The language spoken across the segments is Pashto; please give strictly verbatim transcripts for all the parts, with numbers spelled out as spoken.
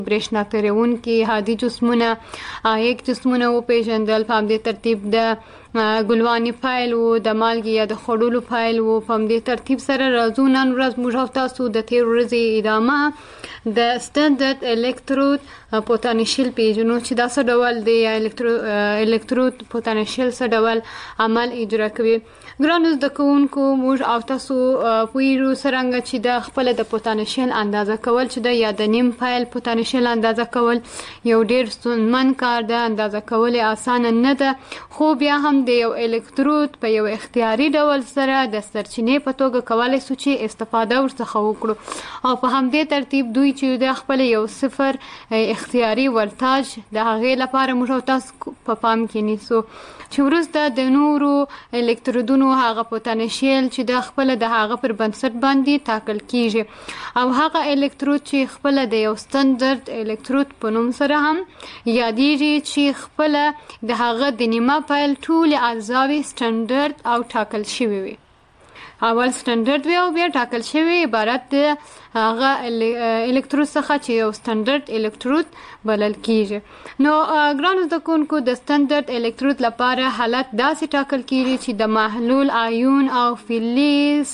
برېښنا تیروونکي هادي جسمونه یک جسمونه وپېژندل. په همدې ترتیب د ګلواني فایل و، د مالګې یا د خوړلو فایل و. په همدې ترتیب سره راځو نن ورځ موږ او تاسو د تېر ورځې ادامه د سټنډرډ الکترود پوتانشیل پیژنو چې دا څه ډول دی، یا الکترود پوتانشیل څه ډول عمل اجرا کوي. ګرانو زده کوونکو، موږ او تاسو پوهیږو څرنګه چې د خپله د پوتانشیل اندازه کول چې د یا د نیم فایل پوتانشیل اندازه کول یو ډېر ستونزمن کار ده. اندازه کول یې اسانه نه ده، خو بیا هم د یو الکترود په یو اختیاري ډول سره د سرچینې په توګه کولی سو چې استفاده ورڅخه وکړو. او په همدې ترتیب دوی چې د خپل یو صفر اختیاري ولتاژ د هغې لپاره موږ او تاسو په پام کې نیسو چې وروسته د نورو الکترودونو هغه پوتانشیل چې د خپل د هغه پر بنسټ باندې ټاکل کیږي، او هغه الکترود چې خپل د یو سټنډرډ الکترود په نوم سره هم یادېږي چې خپل د هغه د نیمه فایل ټول اجزاوې سټنډرډ او ټاکل شوي وي. اول سټنډرډ وي او بیا ټاکل شوی عبارت د هغه الکترود څخه چې یو سټنډرډ الکترود بلل کیږي. نو ګرانو زده کوونکو، د سټنډرډ الکترود لپاره حالت داسې ټاکل کیږي چې د محلول آیون او فلز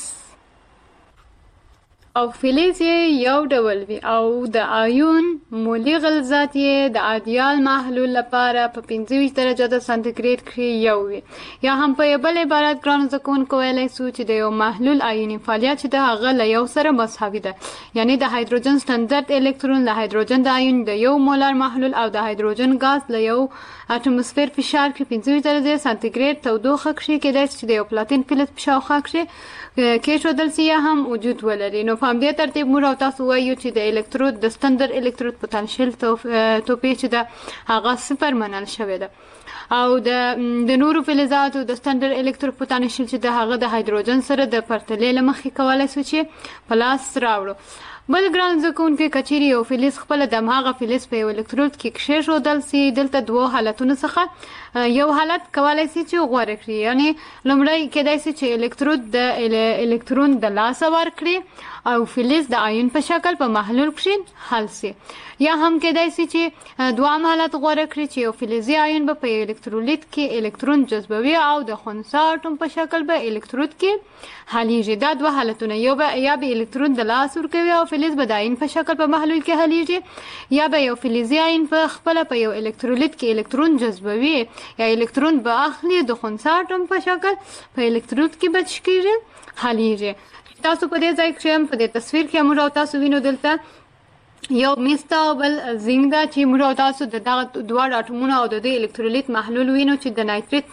او فلز یې یو ډول وي، او د آیون مولي غلظت یې د ایدیال محلول لپاره په پنځه ویشت درجه د سانتیګریډ کې یو وي. یا هم په یو بل عبارت ګرانو زده کوونکو ویلی سو چې د یو محلول آیوني فعالیت چې د هغه له یو سره مساوي ده. یعنی د هایدروجن سټنډرډ الکترون له هایدروجن د آیون د یو مولر محلول او د هایدروجن ګاز له یو اټموسفیر فشار کې پنځه ویشت درجه سانتیګریډ تودوخه کښې کېدای چې د یو پلاتین فلز په شاوخوا کښې کېښودل سي یا هم وجود ولري. نو په همدې ترتیب موږ او تاسو وایو چې د الکترود د سټنډرډ الکترود پوتانشیل توپیر چې ده هغه صفر منل شوی ده، او د نورو فلزاتو د سټنډرډ الکترود پوتانشیل چې د هغه د هایدروجن سره د پرتلې له مخې کولی سو چې په لاس راوړو. بل ګران زده کوونکي، که چیرې یو فلز خپله د هماغه فلز په یو الکترود کې کښېښودل سي، دلته دوو حالتونو څخه یو حالت کولی سي چې غوره کړي. یعنی لومړی کېدای سي چې الکترود د الکترون د لاسه ورکړي او فلز د آیون په شکل په محلول کښې حل سي، یا هم کېدای سي چې دوام حالت غوره کړي چې یو فلزي آیون به په الکترولیت کې الکترون جذبوي او د خنثی اټوم په شکل به الکترود کې حلیږي. دا دوه حالتونه، یو به یا به الکترون د لاس ورکوي او فلز به د آیون په شکل په محلول کې حلیږي، یا به یو فلزي آیون په خپله په یو الکترولیت کې الکترون جذبوي یا الکترون به اخلي د خنثی اټوم په شکل په الکترود کې به څه کېږي حلیږي. تاسو په دې ځای کښې په دې تصویر کې موږ او تاسو وینو دلته یو میس ته او بل زنګ ده چې موږ او تاسو د دغه دواړو اټومونو او د دوی الکترولیت محلول وینو چې د نایتریت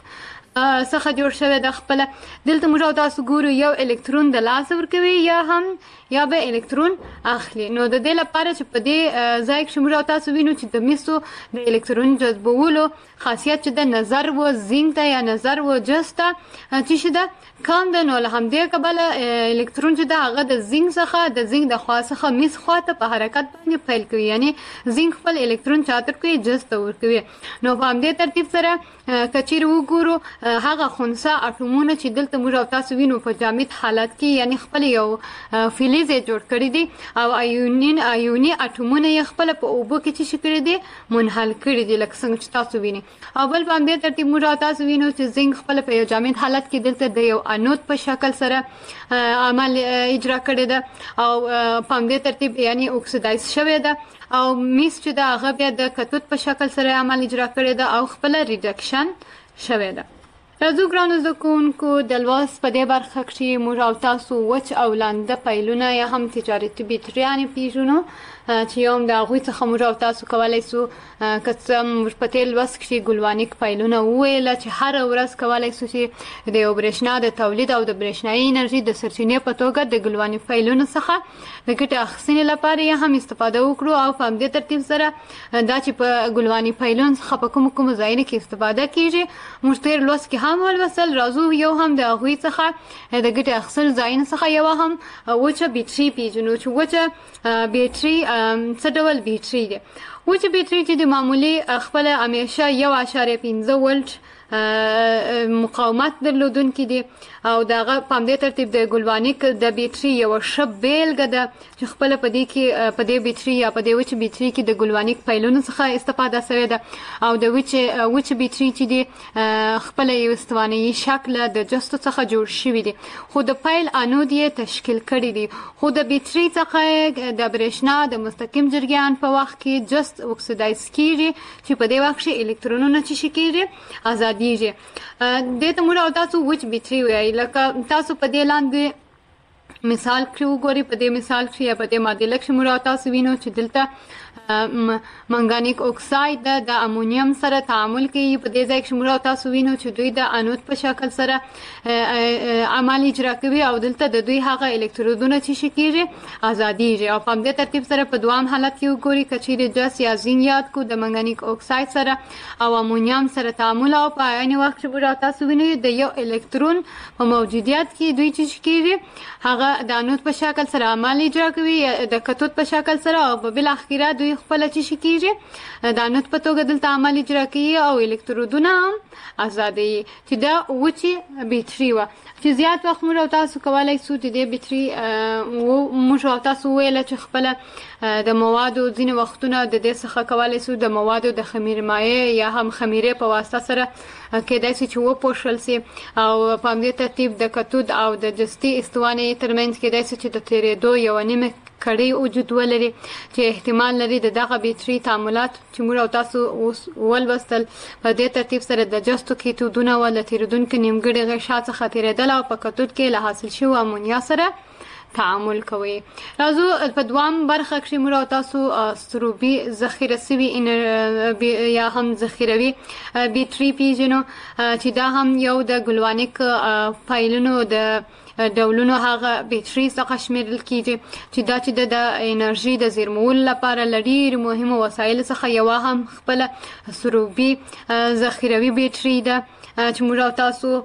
څخه جوړ شوی د خپله. دلته موږ او تاسو ګورو یو الکترون د لاسه ورکوي یا هم یا به الکترون اخلي. نو د دې لپاره چې په دې ځای کښې موږ او تاسو وینو چې د میسو د الکترون جذبولو خاصیت چې د نظر و زنګ ته یا نظر و جز ته چې شي ده کم ده. نو له همدې کبله الکترون چې ده هغه د زنګ څخه د زنګ د خوا څخه میس خوا ته په حرکت باندې پیل کوي، یعنی زنګ خپل الکترون چاته ورکوي، جز ته ورکوي. نو په همدې ترتیب سره که چیرې وګورو هغه خنثی اټومونه چې دلته موږ او تاسو وینو په جامد حالت کې، یعنی خپل یو فلز یې جوړ کړي دي او آیونین آیوني اټومونه یې خپله په اوبو کې څه شي کړي دي منحل کړي دي لکه څنګه چې تاسو وینئ. او بل په همدې ترتیب موږ او تاسو وینو چې زنګ خپله په یو جامد حالت کې دلته د یو انود په شکل سره عمل اجرا کړی ده او په همدې ترتیب یعنی اکسیدایز شوی ده، او میس چې ده هغه بیا د کتود په شکل سره عمل اجرا کړی ده او خپله ریډکشن شوی ده. راځو ګرانو زده کوونکو، د لوست په دې برخه کښې موږ او تاسو وچ او لانده پیلونه یا هم تجارتي بیټریانې پېژنو چې یو هم د هغوی څخه موږ او تاسو کولی سو که څه موږ په تېر لوست کښې ګلوانیک پیلونه وویله چې هره ورځ کولی سو چې د یو برېښنا د تولید او د برېښنایي انرژي د سرچینې په توګه د ګلوانیک پیلونو څخه د ګټې اخیستنې لپاره یې هم استفاده وکړو. او په همدې ترتیب سره دا چې په ګلواني پیلون څخه په کومو کومو ځایونو کې استفاده کېږي موږ تېر لوست کې هم ولوستل. راځو یو هم د هغوی څخه د ګټې اخیستلو ځایونو څخه یوه هم وچه بیټري پېژنو چې وچه بیټري څه ډول بیټري دی. وچه بیټري چې د معمولي خپله همیشه یو اعشاریه پنځه ولټ مقاومت درلودونکي دي او دغه په همدې ترتیب د ګلوانیک د بیټري یو ښه بیلګه ده چې خپله په دې کې په دې بیټري یا په دې وچ بیټري کې د ګلوانیک پیلونو څخه استفاده شوې ده او د وچ وچ بیټري چې دي خپله یو استوانیي شکله د جستو څخه جوړ شوي دي خو د پیل انود یې تشکیل کړي دي خو د بیټري څخه د برېښنا د مستقیم جریان په وخت کې جست اکسیدایز کیږي چې په دې وخت کې الکترونونه چې شي کیږي ازادیږي دې ته موږ او تاسو وچ بیټري وایي لکه تاسو په دې لاندې مثال کې وګورئ په دې مثال کې یا په دې معادله کې موږ او تاسو وینو چې دلته منګانیک اکساید د امونیم سره تعامل کوي په دې ځای کې موږ او تاسو وینو چې دوی د انود په شکل سره عمل اجرا کوي او دلته د دوی هغه الکترودونه چې شي کیږي ازادیږي او په دې ترتیب سره په دوام حالت کې وګورئ کچېرې جس یا زین یاد کو د منګانیک اکساید سره او امونیم سره تعامل او په عین وخت کې موږ او تاسو وینو د یو الکترون په موجودیت کې دوی چې شي کیږي هغه د انود په شکل سره عمل اجرا کوي د کتود په شکل سره او په بل اخیره دوی خپل چې شي کیږي د انود په توګه دلته عمل اجرا کوي او الکترودونه هم ازادي چې دا وچی بیټري و چې زیات وخت موږ تاسو کولای شو چې د بیټري موږ تاسو ویل چې خپل د موادو ځینې وختونه د دې څخه کولای شو د موادو د خمیر مایع یا هم خمیره په واسطه سره کېدای شي چې و پوښل سي او په همدې ترتیب د کتود او د جستي استوانې ترمنځ کېدای شي چې د تیرېدو یو نیمه کړي وجود ولري چې احتمال لري د دغه بیټري تعاملات چې موږ او تاسو ولوستل په دې ترتیب سره د جستو کیتودونه ول تیریدونکو نیمګړي غشا څخه تیرېدل او په کتود کې له حاصل شوی امونیا سره تعامل کوي راځو په دوام برخه کې موږ او تاسو سروبي ذخیره سوي یا هم ذخیروي بیټري پیژنو چې دا هم یو د ګلوانیک فایلونو د ډولونو هغه بیټري څخه شمیرل کیږي چې دا چې د انرژي د زیرمولو لپاره لري مهمه وسایل څخه یو هم خپل سروبي ذخیروي بیټري ده چې موږ او تاسو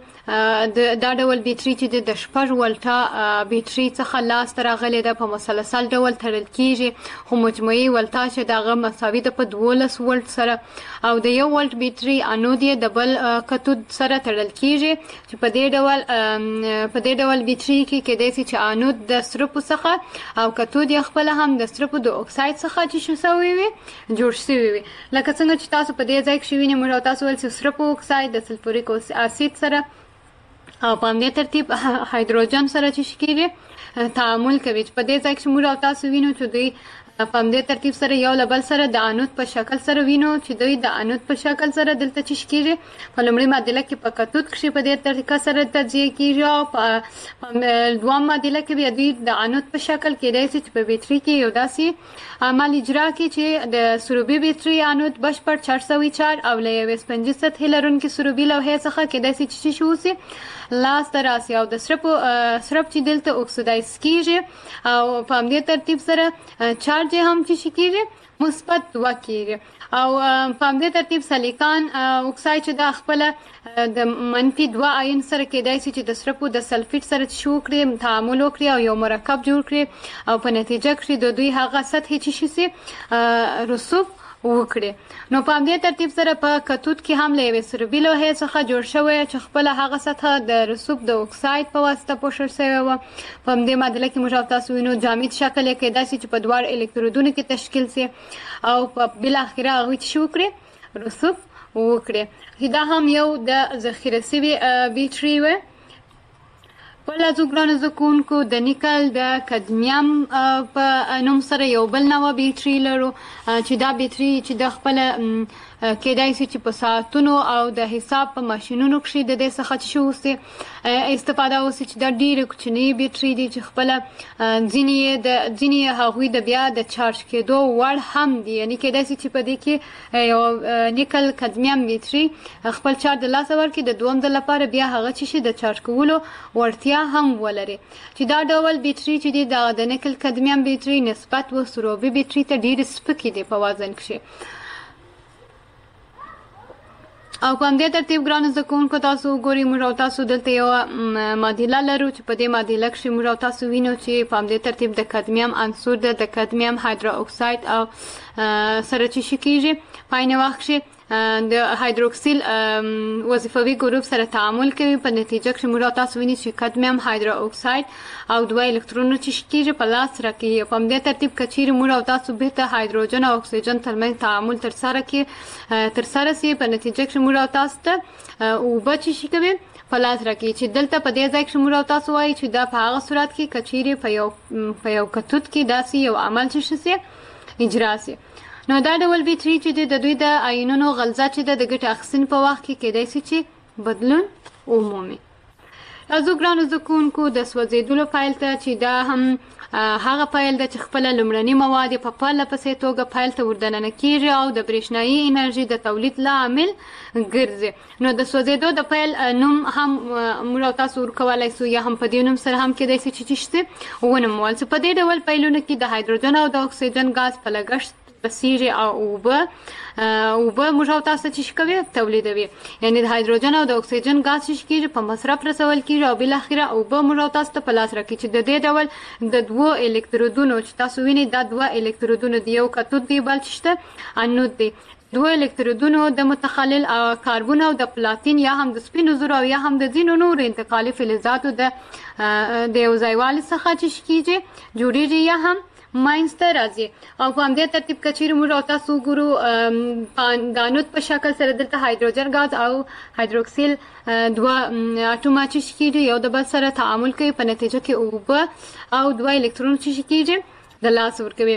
دا ډول بیټري چې د شپږ ولټا بیټري څخه لاس ته راغلې ده په مسلسل ډول تړل کیږي خو مجموعي ولټا چې دغه مساوي ده په دولس ولټ سره او د یو ولټ بیټري انود یې د بل کتود سره تړل کیږي چې په دې ډول په دې ډول بیټري کې کېدای شي چې انود د سرپو څخه او کتود یې خپل هم د سرپو د اکساید څخه چې شو سوي وي جوړ شوی وي لکه څنګه چې تاسو په دې ځای کې وینئ موږ تاسو ول چې سرپو اکساید د سلفوریک اسید سره او په همدې ترتیب هایدروجن سره چې شکیږي تعامل کوي په دې ځای کې موږ تاسو وینو چې دوی په همدې ترتیب سره یو لبل سره د انود په شکل سره وینو چې دوی د انود په شکل سره دلته چې شکیږي په لومړي معادله کې په کتود کې په دې طریقه سره تجزیه کیږي او په دوام معادله کې بیا دوی د انود په شکل کې راځي چې په بیټري کې یو داسې عمل اجرا کوي چې د سروبي بیټري انود بشپړ چهار سوه چهار او له یوې سپنجي سطحې لرونکي سروبي لوحې څخه کېدای شي چې شي وسي لاس ته راسي او د سرپ سرپ چې دلته اکسیدایز کیږي او په همدې ترتیب سره چارج هم چې شي کیږي مثبت دوه کیږي او په همدې ترتیب سلیکان اکساید چې د خپل د منفي دوه آیون سره کېدای شي چې د سرپو د سلفیټ سره شو کړي تعامل وکړي او یو مرکب جوړ کړي او په نتیجه کې د دوی هغه سطح چې شي سي رسوب وکړي نو په همدې ترتیب سره په کتود کې هم له یوې سروبي لوحې څخه جوړ شوی چې خپل هغه سطح د رسوب د اکساید په واسطه پوښل شوی و په همدې معادله کې موږ تاسو وینو جامد شکل یې کېدای شي چې په دواړو الکترودونو کې تشکیل شي او په بل اخره هغه چې شو کړي رسوب وکړي دا هم یو د ذخیره شوي بیټري و بل از ګرانو زکونکو د نیکل د کدمیم په نوم سره یو بل نوع بیټري لرو چې دا بیټري چې د خپل کېدای شي چې په ساعتونو او د حساب په ماشینونو کې د دې څخه چې شو استفاده وشي چې دا ډېر کوچنی بیټري دي چې خپل ځینې د ځینې هغوی د بیا د چارج کېدو وړ هم دي یعنی کېدای شي چې په دې کې یو نیکل کدمیم بیټري خپل چارج د لاسه ورکړي د دوم ځل لپاره بیا هغه چې شي د چارج کولو وړتیا هم ولري چې دا ډول بیټري چې دي د نیکل کدمیم بیټري نسبت و سروبي بیټري ته ډېر سپکې دي په وزن کې او په همدې ترتیب ګرانو زده کوونکو تاسو ګورئ موږ او تاسو دلته یوه معادله لرو چې په دې معادله کښې موږ او تاسو وینو چې په همدې ترتیب د کدمیم عنصر ده د کدمیم هایدرو اکساید او سره چې شي کیږي په عین وخت کې د هایدروکسیل وظیفوي ګروپ سره تعامل کوي په نتیجه کې موږ تاسو وینئ چې کادمیوم هایدرو اکساید او دوه الکترونونه چې کیږي په لاس راکې په دې ترتیب کچیر موږ تاسو به ته هایدروجن او اکسیجن ترمنځ تعامل تر سره کې تر سره سي په نتیجه کې موږ تاسو ته او بچ شي کوي په لاس راکې چې دلته په دې ځای کې موږ تاسو وایي چې دا په هغه صورت کې کچیر په یو په یو کتوت کې داسې یو عمل چې شي اجرا سي نو دا ډول بي تھری چې د دوی د آیونونو غلظه چې د ګټې اخیستنې په وخت کې کېدای شي چې بدلون ومومي. ازو ګرانو زده کوونکو د سوځېدلو پیل ته چې دا هم هغه پیل ده چې خپله لومړني مواد په پرله پسې توګه پیل ته وردننه کېږي او د برېښنایي انرژي د تولید لامل ګرځي. نو د سوځېدو د پیل نوم هم موږ تاسو ورکولی سو یا هم په دې نوم سره هم کېدای شي چې چې ونومول سو. په دې ډول پیلونو کې د هایدروجن او د اکسیجن ګاز په لګښت بسیږي او اوبه اوبه موږ تاسو چې کوي تولیدوي یعنی د هایدروجن او د اکسیجن ګاز چې کیږي په مصرف رسول کیږي او بل اخره اوبه موږ تاسو ته په لاس راکړي چې د دې ډول د دوه الکترودونو چې تاسو وینئ دا دوه الکترودونه دی یو کتود دی بل چې انود دی دوه الکترودونو د متخلل کاربن او د پلاتین یا هم د سپینو زرو یا هم د ځینو نور انتقالي فلزاتو د د یو ځایوالي څخه چې کیږي جوړیږي یا هم ماینسته راځي او په همدې ترتیب کچیر موږ تاسو ګورو د انود په شکل سره دلته هایدروجن ګاز او هایدروکسیل دوه اټومه چې کیږي یو د بل سره تعامل کوي په نتیجه کې اوبه او دوه الکترون چې کیږي د لاس ورکوي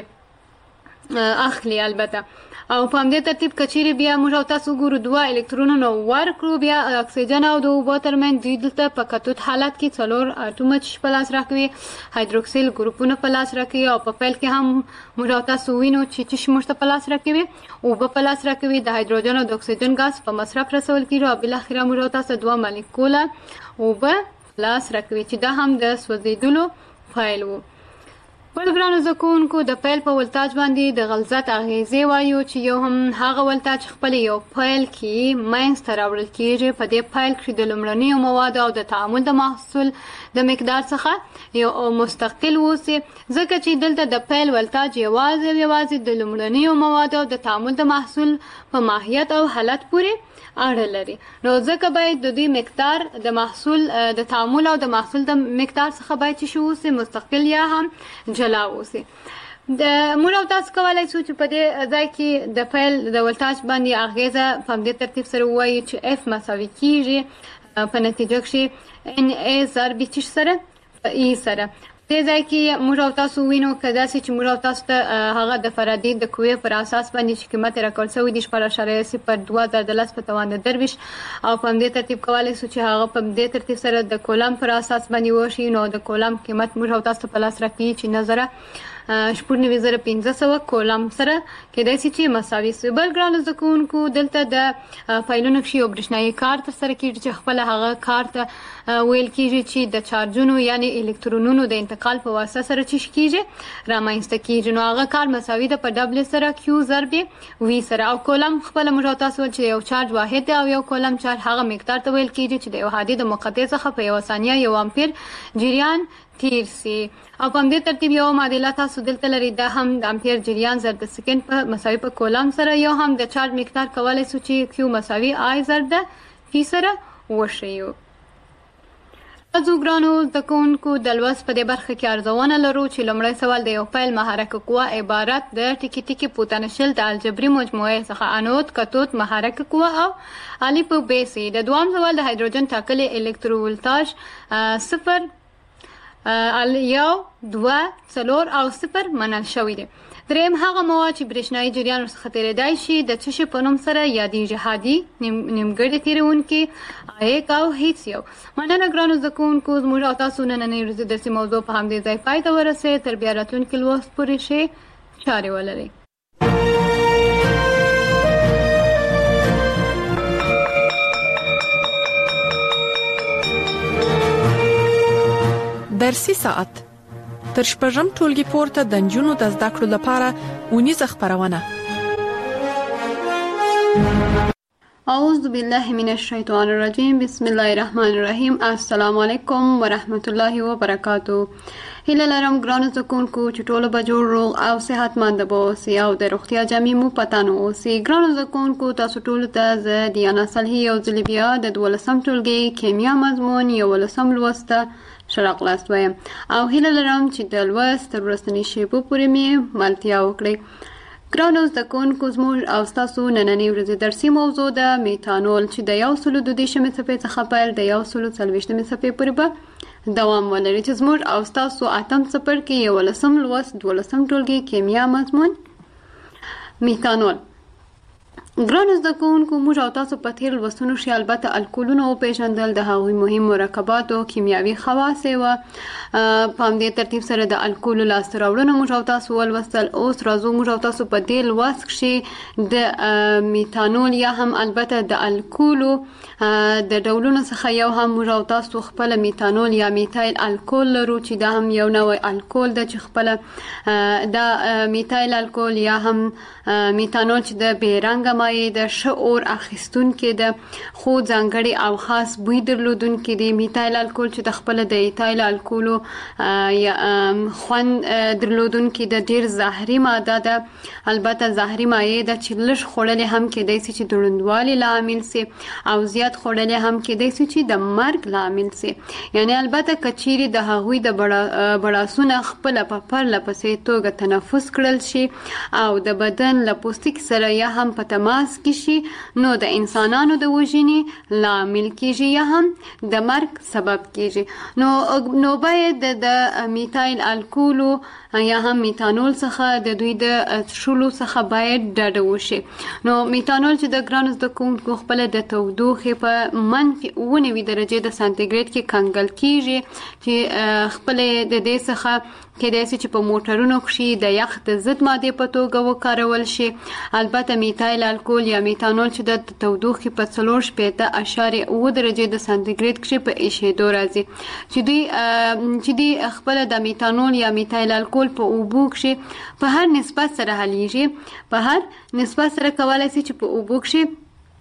اخلي البته او په همدې ترتیب کچیر بیا موږ تاسو ګورو دوه الکترونونه ورکړو بیا اکسیجن او د اوبو ترمنځ دوی دلته په کتود حالت کې څلور اټومه چې په لاس راکوي هایدروکسیل ګروپونه په لاس راکوي او په پیل کې هم موږ تاسو وینو چې چې موږ ته په لاس راکوي اوبه په لاس راکوي د هایدروجن او د اکسیجن ګاز په مصرف رسول کیږي او بل اخره موږ تاسو دوه مالیکوله اوبه لاس راکوي چې دا هم د سوځیدلو فایل وو. بل ګرانو زده کوونکو د پیل په ولتاج باندې د غلظت اغیزې وایو چې یو هم هغه ولتاج خپل یو پیل کې منځته راوړل کیږي. په دې پیل کې د لومړنیو موادو او د تعامل د محصول د مقدار څخه یو مستقل ووسي ځکه چې دلته د پیل ولتاج یوازې یوازې د لومړنیو موادو او د تعامل د محصول په ماهیت او حالت پورې اړه لري. نو ځکه باید د دوی مقدار د محصول د تعامل او د محصول د مقدار څخه باید چې ووسي مستقل یا هم جلا ووسي. د موږ تاسو کولای شو چې په دې ځای کې د پیل د ولتاج باندې اغیزه په دې ترتیب سره وایي چې اف مساوي کیږي په نتیجه کې ان ای ضرب چې سره ای سره دې ځای کې موږ تاسو وینو کدا چې موږ تاسو ته هغه د فرادی د کوې پر اساس باندې چې قیمت راکول شوی د شپږ اعشاریه صفر دوه زره دلس په توان د درویش او په دې ترتیب کولای شو چې هغه په دې ترتیب سره د کولم پر اساس باندې وشي نو د کولم قیمت موږ تاسو ته په لاس راکړي چې نظر شپږ نوي زره پنځه سوه کولم سره کېدای شي چې مساوي سي. بل ګرانو زده کوونکو دلته د فایلونو کې یو برېښنایي کار ترسره کېږي چې خپله هغه کار ته ویل کېږي چې د چارجونو یعنی الکترونونو د انتقال په واسطه سره چې کېږي رامنځته کېږي. نو هغه کار مساوي ده په ډبل سره کیو ضرب وي سره او کولم خپله موږ تاسو چې یو چارج واحد دی او یو کولم چارج هغه مقدار ته ویل کېږي چې د یو هادي د مقطع څخه په یوه ثانیه یو امپیر جریان تیر سي او په دې ترتیب یو معادله تاسو دلته لري دا هم د امپیر جریان ضرب د سکند په مساوي په کولم سره یو هم د چارج مقدار کولای شو چې کیو مساوي آی ضرب د پی سره وشیو. ازو ګرانو زده کوونکو د لوست په دې برخه کې ارزونه لرو چې لومړی سوال د یو پیل محرک قوه عبارت د ټیکي ټیکي پوتنشل د الجبري مجموعه څخه انود کتود محرک قوه او الف ب سي. د دوام سوال د هایدروجن ټاکلي الکتروولتاژ صفر یو دوه څلور او صفر منل شوی دی. دریم هغه مواد چې برېښنایي جریان ورڅخه تېرېدای شي د څه شي په نوم سره یادېږي هادي نیمګړی تېرونکي ایک او هیڅ یو. مننه ګرانو زده کوونکو زموږ او تاسو نننۍ ورځې درسي موضوع په همدې ځای پای ته ورسېد. تر بیا راتلونکي لوست پورې ښې چارې ولرئ. درسي ساعت تر شپږم ټولګي پورته د نجونو د زده کړو لپاره ونیزه خبرونه. اعوذ بالله من الشیطان الرجیم بسم الله الرحمن الرحیم. السلام علیکم ورحمت الله وبرکاتہ. هیله لرم ګرانو زده کوونکو چې ټوله به جوړ روغ او صحتمند به اوسئ او د روغتیا جامې مو په تن واوسي. ګرانو زده کوونکو تاسو ټولو ته زه دیانا صالحي یو ځل بیا د دولسم ټولګي کیمیا مضمون یولسم لوست ته ښه راغلاست وایم او هیله لرم چې د لوست تر وروستنۍ شېبو پورې مې ملتیا وکړئ. ګرانو زده کوونکو زموږ او ستاسو نننۍ ورځې درسي موضوع ده میتانول چې د یو سلو دوه دېرشمې صفحې څخه پیل د یو سلو څلوېښتمې صفحې پورې به دوام ولري چې زموږ او ستاسو اتم څپرکي یولسم لوست دولسم ټولګي کیمیا مضمون میتانول. ګرانو زده کوونکو موږ او تاسو په تېر لوستونو کې البته الکولونه وپېژندل، د هغوی مهم مرکبات او کیمیاوي خواص یې وه. په همدې ترتیب سره د الکولو لاسته راوړنه موږ او تاسو ولوستل. اوس راځو موږ او تاسو په دې لوست کې د میتانول یا هم البته د الکولو د ډولونو څخه یو هم موږ او تاسو خپل میتانول یا میتایل الکول لرو چې دا هم یو نوع الکول ده چې خپل دا میتایل الکول یا هم میتانول چې د بې رنګه مایع د ښه اور اخیستونکې ده خو ځانګړی او خاص بوی درلودونکې دی. میتایل الکول چې د خپل د ایتایل الکولو خوند درلودونکې ده ډېر زهري ماده ده، البته زهري مایع ده چې لږ خوړلې هم کېدای سي چې د ړندوالي لامل سي او زیات خوړلې هم کېدای سي چې د مرګ لامل سي. یعنی البته که چیرې د هغوی د بړاسونه خپله په پرله پسې توګه تنفس کړل شي او د بدن له پوستکي سره یا هم په تماس کې شي نو د انسانانو د وژنې لامل کېږي یا هم د مرګ سبب کېږي. نو نو باید د میتایل الکولو یا هم میتانول څخه د دوی د څښلو څخه باید ډډه وشي. نو میتانول چې د ګرانو زده کوونکو خپله د تودوخې په منفي اوه نوي درجې د سانتیګریډ کې کنګل کېږي چې خپلې د دې څخه کېدای سي چې په موټرونو کښې د یخ د ضد مادې په توګه وکارول شي. البته میتایل الکول یا میتانول چې د تودوخې په څلور شپېته اعشاریه اوه درجې د سانتیګریډ کښې په ایشېدو راځي چې دوی چې دوی خپله د میتانول یا میتایل الکول په اوبو کښې په هر نسبت سره حلیږي، په هر نسبت سره کولی سي چې په اوبو کښې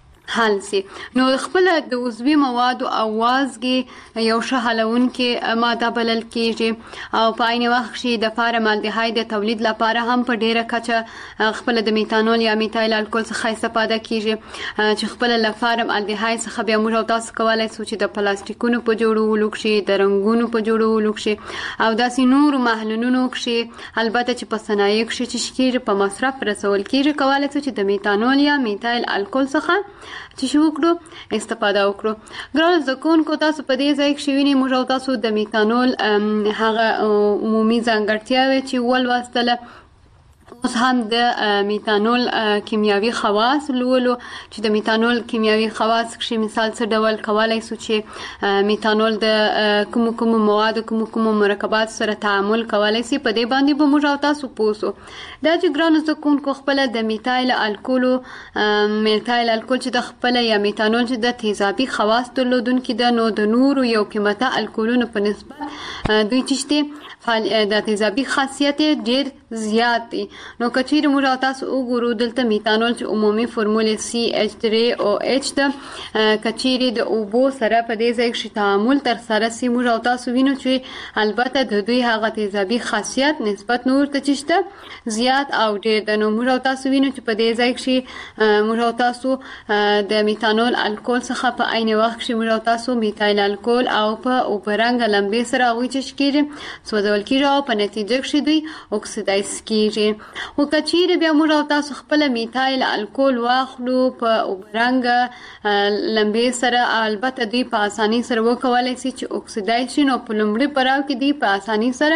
حل سي. نو خپل د عضوي موادو او وازګې یو ښه حلونکې ماده بلل کېږي او په عین وخت کې د فارم الدهاید د تولید لپاره هم په ډیره کچه خپل د میتانول یا میتایل الکول څخه استفاده کېږي چې خپل له فارم الدهاید څخه بیا موږ او تاسو کولی سو چې د پلاستیکونو په جوړولو کښې، د رنګونو په جوړولو کښې او داسې نورو محلولونو کښې البته چې په صنایع کښې چې کېږي په مصرف رسول کېږي کولی سو چې د میتانول یا میتایل الکول څخه چې شو وکړو استفاده وکړو. ګرانو زده کوونکو تاسو په دې ځای کښې وینئ موږ او تاسو د میتانول هغه عمومي ځانګړتیاوې چې ولوستله. اوس هم د میتانول کیمیاوي خواص لولو چې د میتانول کیمیاوي خواص کښې مثال څه ډول کولی سو چې میتانول د کومو کومو موادو کومو کومو مرکبات سره تعامل کولی سي. په دې باندې به موږ او تاسو پوه سو. دا چې ګرانو زده کوونکو خپله د میتایل الکولو میتایل الکول چې د خپله یا میتانول چې د تیزابي خواص درلودونکي ده نو د نورو یو قیمته الکولونو په نسبت دوی چې د تیزابي خاصیت ډېر زیات دي. نو که چیرې موږ او تاسو وګورو دلته میتانول چې عمومي فرمولې سی ایچ درې او ایچ ده، که چیرې د اوبو سره په دې ځای کښې تعامل ترسره سي موږ او تاسو وینو چې البته د دوی هغه تیزابي خاصیت نسبت نور ته چې شته زیات او ډېر ده. نو موږ او تاسو وینو چې په دې ځای کښې موږ او تاسو د میتانول الکول څخه په عین وخت کښې موږ او تاسو میتایل الکول او په اوبه رنګه لمبې سره هغوی چې کېږي سوځول کېږي او په نتیجه کښې دوی اکسیدایز کېږي. خو که چیرې بیا موږ او تاسو خپله میتایل الکول واخلو په اوبه رنګه لمبې سره البته دوی په اسانۍ سره وکولی سي چې اکسیدایز شي. نو په لومړي پړاو کې دوی په اسانۍ سره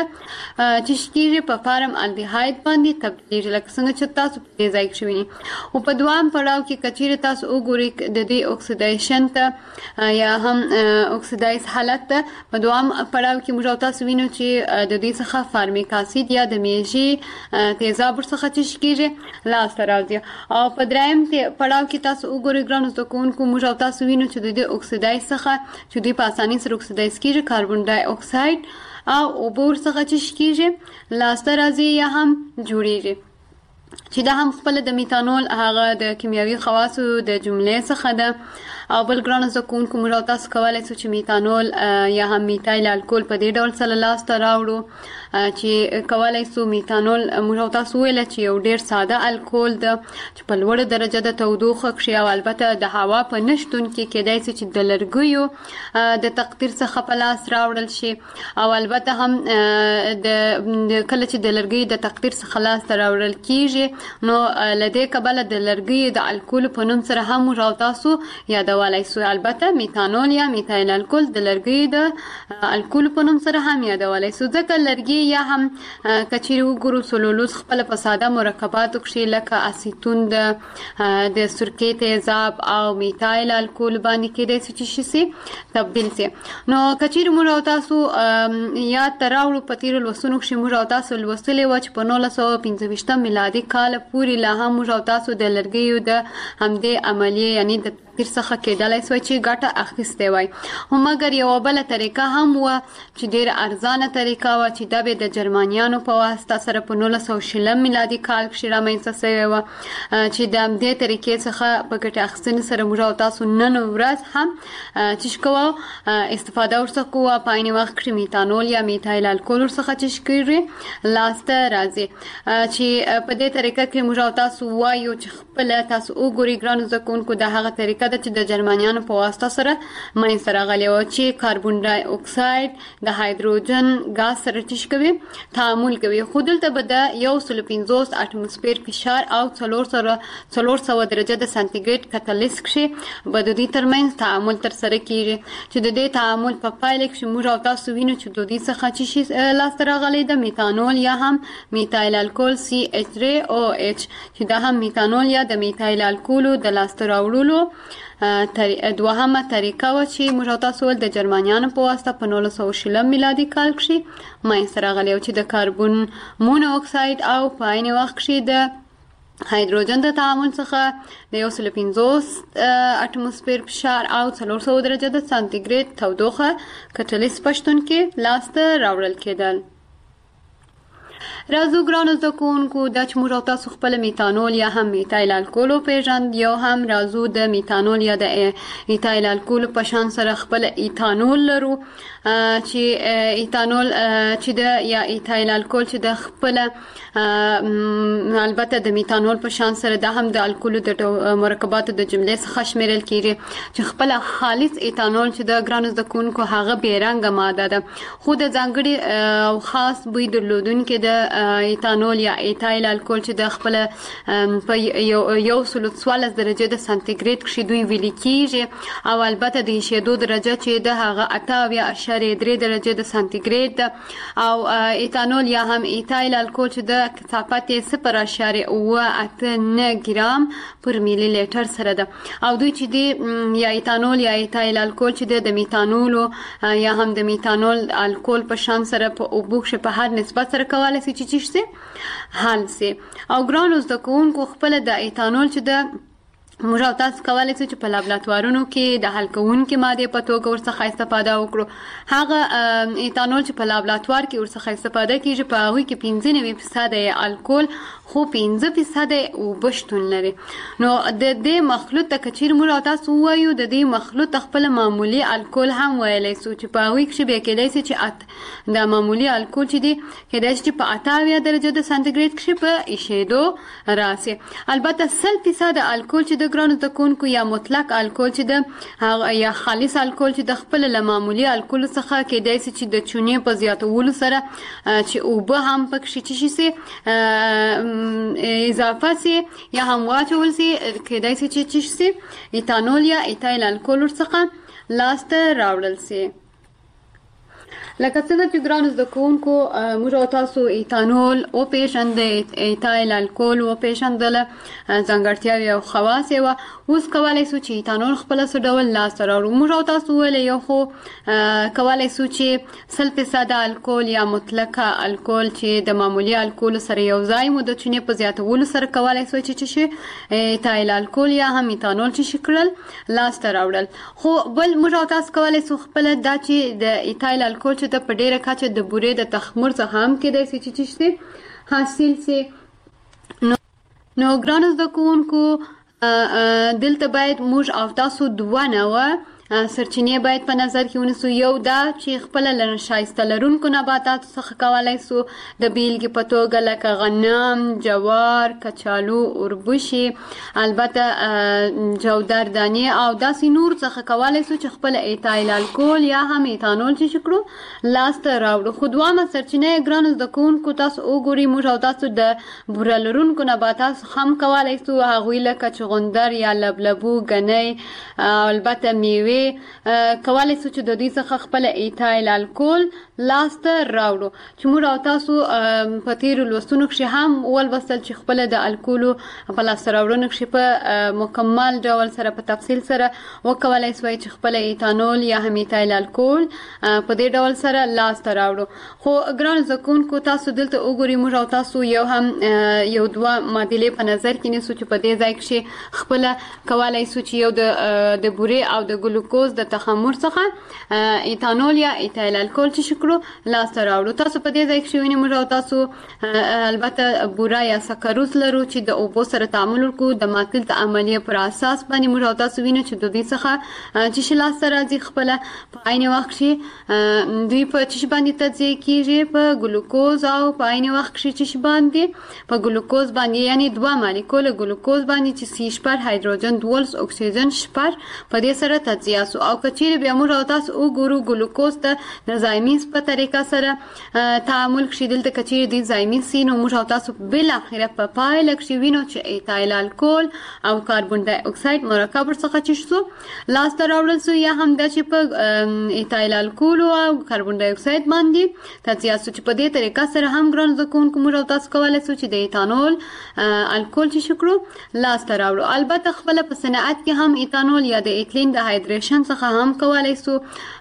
چې کېږي په فارم الدهاید باندې تبدیلېږي لکه څنګه چې تاسو په دې ځای کښې وینئ. خو په دوام پړاو کې که چیرې تاسو وګورئ د دوی اکسیدایشن ته یا هم اکسیدایز حالت ته په دوام پړاو کې موږ او تاسو وینو چې د دوی څخه فارمیک اسید یا د میږي تیزاب ورڅخه چې کېږي لاسته راځي. او په دریم پړاو کې تاسو وګورئ ګرانو زده کوونکو موږ او تاسو وینو چې د دې اکسیدایز څخه چې دوی په اسانۍ سره اکسیدایز کېږي کاربن ډای اکساید او اوبه ورڅخه چې کېږي لاسته راځي یا هم جوړېږي چې دا هم خپله د میتانول هغه د کیمیاوي خواصو د جملې څخه ده. او بل ګرانو زده کوونکو موږ او تاسو کولی شو چې میتانول یا هم میتایل الکول په دې ډول سره لاسته راوړو چې کولی شو میتانول موږ او تاسو ویل چې یو ډیر ساده الکول ده چې په لوړه درجه د تودوخه کې او البته د هوا په نشتون کې کېدای شي چې د لرګیو د تقدیر څخه په لاس راوړل شي او البته هم د کله چې د لرګي د تقدیر څخه لاس راوړل کیږي نو لدې کبله د لرګي د الکول په نوم سره هم موږ او تاسو یادولای شو. البته میتانول یا میتایل الکول د لرګي د الکول په نوم سره هم یادولای شو ځکه لرګي یا هم کچېرې وګورو سلولوز خپل په ساده مرکباتو کې لکه اسیتون د د سرکې تیزاب او میتایل الکول باندې کېدای شي چې تبدیل شي. نو کچېرې موږ او تاسو یاد تراوړو په تیر لوستونو کې موږ او تاسو لوستلې و چې په نولس سوه پنځه ویشتم میلادي کال پورې لا هم موږ او تاسو د لرګیو د همدې عملیې یعنی د تقدیر څخه کېدلای شوی چې ګټه اخیستې وای. خو مګر یوه بله طریقه هم وه چې ډېره ارزانه طریقه وه چې دا به د جرمنیانو په واسطه سره په نولس سوه شلم میلادي کال کښې رامنځته سوې وه چې د همدې طریقې څخه په ګټې اخیستنې سره موږ او تاسو نن ورځ هم چې کوو استفاده ورڅخه کوو په عین وخت کښې میتانول یا میتایل الکول ورڅخه چې کېږي لاسته راځي چې په دې طریقه کې موږ او تاسو وایو چې خپله تاسو وګورئ ګرانو زده کوونکو د هغه طریقه ده چې د جرمنیانو په واسطه سره منځته راغلې وه چې کاربن ډای اکساید د هایدروجن ګاز سره چې کوي تعامل کوي خو دلته به د یو سل پنځوس اټموسفیر فشار او څلور سره څلور سوه درجه د سانتیګریډ کتلیس کښې به د دوی ترمنځ تعامل ترسره کېږي چې د دې تعامل په پایله کښې موږ او تاسو وینو چې د دوی څخه چې شي لاسته راغلی د میتانول یا هم میتایل الکول سی ایچ درې او ایچ چې دا هم میتانول یا د میتایل الکولو د لاسته راوړلو دوهمه طریقه وه چې موږ او تاسو د جرمنیانو په واسطه په نولس سوه شلم میلادي کال کښې منځته راغلی و چې د کاربن مونو اکساید او په عین وخت کښې د هایدروجن د تعامل څخه د یو سل پنځوس اټموسفیر فشار او څلور سوه درجه د سانتیګریډ تودوخه کتلیس په شتون کې لاسته راوړل کېدل. راځو ګرانو زده کوونکو دا چې موږ او تاسو خپل میتانول یا هم میتایل الکول وپېژند یو هم راځو د میتانول یا د ایتایل الکول په شان سره خپل ایتانول لرو چې ایتانول چې د یا ایتایل الکول چې د خپل البته د میتانول په شان سره دا هم د الکولو د مرکباتو د جملې څخه شمیرل کېږي چې خپل خالص ایتانول چې د ګرانو زده کوونکو هغه بې رنګه ماده ده خو د ځانګړي او خاص بوی درلودونکي د ایتانول یا ایتایل الکول چې د خپل په یو سل څوارلس درجه د سانتیګریډ کښې دوی ویلي کېږي او البته د ایشېدو درجه چې د هغه اته اویا اعشاریه درې درجه د سانتیګریډ ده او ایتانول یا هم ایتایل الکول چې د کثافت یې صفر اعشاریه اوه اته نه ګرام پر میلی لیټر سره ده او دوی چې دی یا ایتانول یا ایتایل الکول چې د میتانولو یا هم د میتانول الکول په شان سره په اوبو کښې په هر نسبت سره کولی شي چې چی شي حل شي او ګرانو زده کوونکو خپله د ایتانول چې د موږ او تاسو کولی شو چې په لابراتوارونو کې د حل کوونکې مادې په توګه ورڅخه استفاده وکړو. هغه ایتانول چې په لابراتوار کې ورڅخه استفاده کېږي په هغوی کې پنځه نوي فیصده یې الکول خو پنځه فیصده یې اوبه شتون لري. نو د دې مخلوط ته که چیرې موږ او تاسو ووایو د دې مخلوط ته خپله معمولي الکول هم ویلی شو چې په هغوی کښې بیا کېدای شي چې د معمولي الکول چې دی کېدای شي چې په اته اویا درجه د سانتیګریډ کښې په ایشېدو راسي. البته سل فیصده الکول چې د ګرانو زده کوونکو یا مطلق الکول چې د یا خالص الکول چې د خپل له معمولي الکولو څخه کېدای شي چې د چونې په زیاتولو سره چې اوبه هم پکښې څه شي سي اضافه سي یا هم واچول سي کېدای شي چې څه سي ایتانول یا ایتایل الکول ورڅخه لاسته راوړل سي. لکه څنګه چې ګرانو زده کوونکو موږ او تاسو ایتانول وپېژندل ایتایل الکول وپېژندله ځانګړتیاوې او خواص یې وه. اوس کولی شو چې ایتانول خپله څه ډول لاسته راوړو. موږ او تاسو وویلی یو خو کولی شو چې سل فیصده الکول یا مطلقه الکول چې د معمولي الکولو سره یو ځای مو د چونې په زیاتولو سره کولی شو چې څه شي ایتایل الکول یا هم ایتانول چې شي کړل لاسته راوړل. خو بل موږ او تاسو کولی شو خپله دا چې د ایتایل الکول چې د په ډېره کچه د بورې د تخمر څخه هم کېدای شي چې څه حاصل شي. نو ګرانو زده کوونکو دلته باید موږ او تاسو دوه نوه سرچینې باید په نظر کې ونیسو. یو دا چې خپله له ښایسته لرونکو نباتاتو څخه کولی سو د بیلګې په توګه لکه غنم، جوار، کچالو، اوربشې، البته جودر دانې او داسې نور څخه کولی سو چې خپله ایتایل الکول یا هم ایتانول چې کړو لاسته راوړو. خو دوامه سرچینه یې ګرانو زده کوونکو تاسو وګورئ، موږ او تاسو د بوره لرونکو نباتاتو هم کولی سو هغوی لکه چغندر یا لبلبو، ګنی، البته میوې کولی سو چې د دوی څخه خپل ایتایل الکول لاسته راوړو. چې موږ او تاسو په تیرو لوستونو کښې هم ولوستل چې خپله د الکولو په لاسته راوړنو کښې په مکمل ډول سره په تفصیل سره وکولی سوی چې خپله ایتانول یا هم ایتایل الکول په دې ډول سره لاسته راوړو. خو ګرانو زده کوونکو تاسو دلته وګورئ، موږ او تاسو یو هم یو دوه معادلې په نظر کې نیسو چې په دې ځای کښې خپله کولی سو چې یو د بورې او د ګلوکوز د تخمر څخه ایتانول یا ایتایل الکول چې کړو لاسته راوړو. تاسو په دې ځای کښې وینئ موږ او تاسو البته بوره یا سکروز لرو چې د اوبو سره تعامل وکړو د ماتل د عملیې پر اساس باندې موږ او تاسو وینو چې د دوی څخه چې شي لاسته راځي خپله په عین وخت کښې دوی په چې شي باندې تجزیه کېږي په ګلوکوز او په عین وخت کښې چې شي باندې په ګلوکوز باندې یعنې دوه مالیکول ګلوکوز باندې چې سی شپږ هایدروجن دولس اکسیجن شپږ په دې سره تجزیه سو. او که چیرې بیا موږ او تاسو وګورو ګلوکوز ته د زایمیز په طریقه سره تعامل کښې دلته که چیرې دوی زایمیز سي نو موږ او تاسو بالاخره په پایله کښې وینو چې ایتایل الکول او کاربن ډای اکساید مرکب ورڅخه چې سو لاسته راوړل سو، یا هم دا چې په ایتایل الکول او کاربن ډای اکساید باندې تجزیه سو چې په دې طریقه سره هم ګرانو زده کوونکو موږ او تاسو کولی سو چې د ایتانول الکول چې کړو لاسته راوړو. البته خپله په صنعت کې هم ایتانول یا د ایتلین د هایدریشن څخه هم کولی سو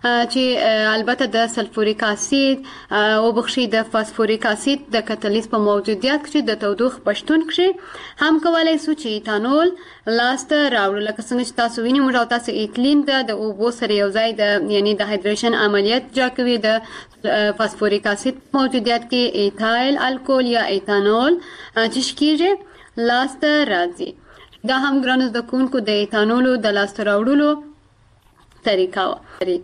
چې البته د سلفوریک اسید او بخشي د فاسفوریک اسید د کتالیز په موجودیت کې د تودوخې په شتون کې هم کولی سو چې ایتانول لاسته راوړو. لکه څنګه چې تاسو وینئ موږ او تاسو ایتلین د اوبو سره یو ځای د یعنې د هایدریشن عملیات جا کوي د فاسفوریک اسید موجودیت کې ایتایل الکول یا ایتانول چې کېږي لاسته راځي. دا هم ګرانو زده کوونکو د ایتانولو د لاسته راوړلو طریقه وه.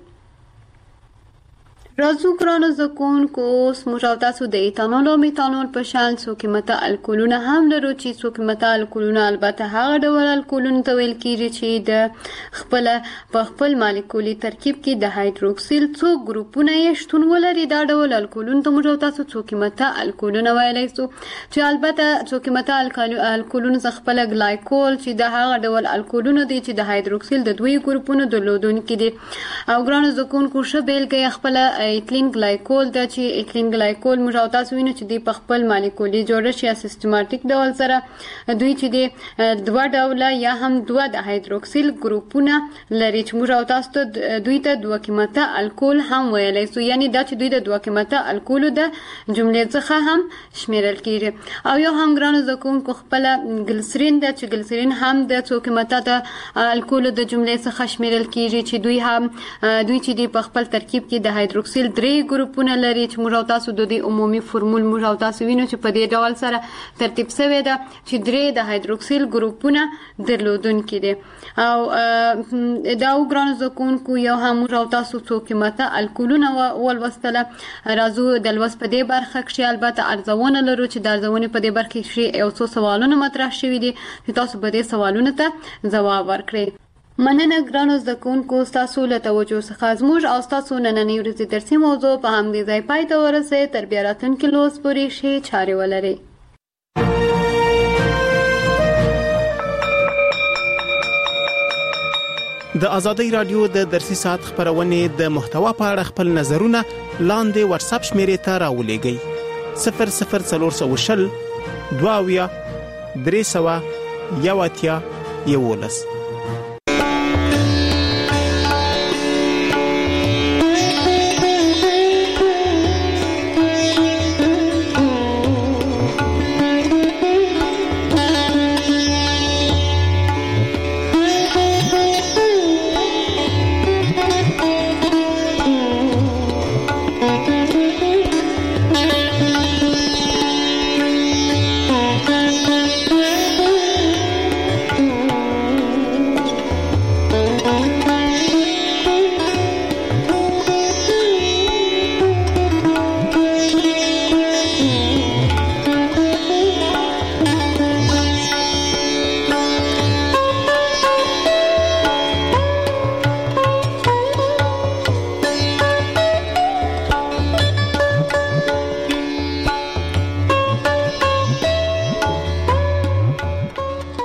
راځو ګرانو زده کوونکو اوس موږ او تاسو د ایتانول او میتانول په شان څو قیمته الکولونه هم لرو چې څو قیمته الکولونه البته هغه ډول الکولونو ته ویل کېږي چې د خپله په خپل مالیکولي ترکیب کې د هایدروکسیل څو ګروپونه یې شتون ولري. دا ډول الکولونو ته موږ او تاسو څو قیمته الکولونه ویلی سو چې البته څو قیمته الکولونو څخه خپله ګلایکول چې د هغه ډول الکولونه دي چې د هایدروکسیل د دوی ګروپونو درلودونکي دي. او ګرانو زده کوونکو ښه بیلګه یې خپله ایتلین ګلایکول ده چې ایتلین ګلایکول موږ او تاسو وینو چې دوی په خپل مالیکولي جوړښت یا سیستماتیک ډول سره دوی چې د دوه ډوله یا هم دوه د هایدروکسیل ګروپونه لري چې موږ او تاسو ته دوی ته دوه قیمته الکول هم ویلی سو، یعنې دا چې دوی د دوه قیمته الکولو د جملې څخه هم شمیرل کېږي. او یو هم ګرانو زده کوونکو خپله ګلسرین ده چې ګلسرین هم د څو قیمته د الکولو د جملې څخه شمیرل کېږي چې دوی هم دوی چې دوی په خپل ترکیب کې د هایدروکسیل درې ګروپونه لري چې موږ او تاسو د دې عمومي فرمول موږ او تاسو وینو چې په دې ډول سره ترتیب شوې ده چې درې د هایدروکسیل ګروپونه درلودونکي دي. او دا ګرانو زده کوونکو یو هم موږ او تاسو څو قیمته الکولونه ولوستله. راځو د لوست په دې برخه کښې البته ارزونه لرو چې د ارزونې په دې برخه کښې یو څو سوالونه مطرح شوي دي چې تاسو به دې سوالونو ته ځواب ورکړئ. مننه ګرانو زده کوونکو ستاسو له توجه څخه. زموږ او ستاسو نننۍ ورځې درسي موضوع په همدې ځای پای ته ورسېد. تر بیا راتلونکي لوست پورې ښې چارې ولرئ. د ازادۍ رادیو د درسي ساعت خبرونې د محتوا په اړه خپل نظرونه لاندې واتساپ شمیرې ته راولېږئ. صفر صفر څلور سوه شل دوه اویا درې سوه یو اتیا یولس.